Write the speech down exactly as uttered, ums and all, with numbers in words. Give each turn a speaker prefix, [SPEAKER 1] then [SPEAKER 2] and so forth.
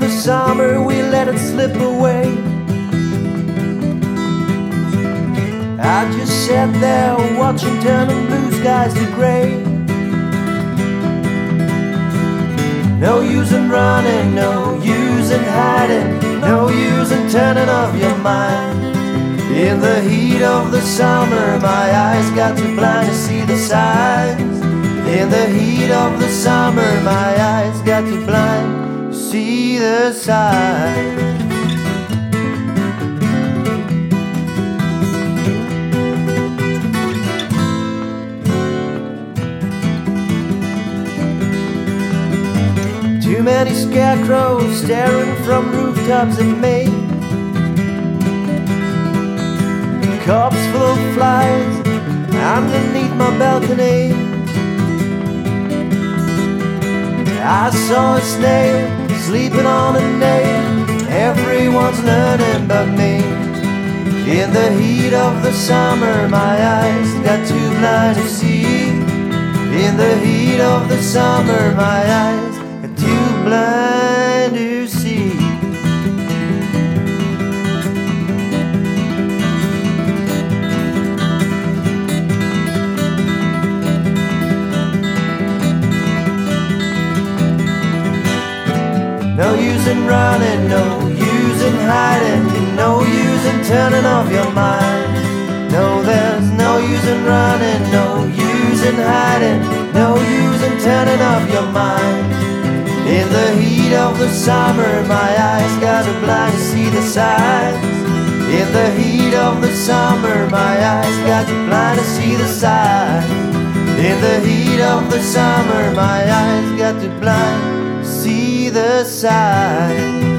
[SPEAKER 1] the summer, we let it slip away. I just sat there watching turning blue skies to grey. No use in running, no use in hiding, no use in turning off your mind. In the heat of the summer, my eyes got too blind to see the signs. In the heat of the summer, my eyes got too blind to see the signs. Too many scarecrows staring from rooftops at me. Cups full of flies underneath my balcony. I saw a snail sleeping on a nail. Everyone's learning but me. In the heat of the summer, my eyes got too blind to see. In the heat of the summer, my eyes got too blind to see. No use in running, no use in hiding, no use in turning off your mind. No, there's no use in running, no use in hiding, no use in turning off your mind. In the heat of the summer, my eyes got too blind to see the signs. In the heat of the summer, my eyes got too blind to see the signs. In the heat of the summer, my eyes got too blind to see the signs.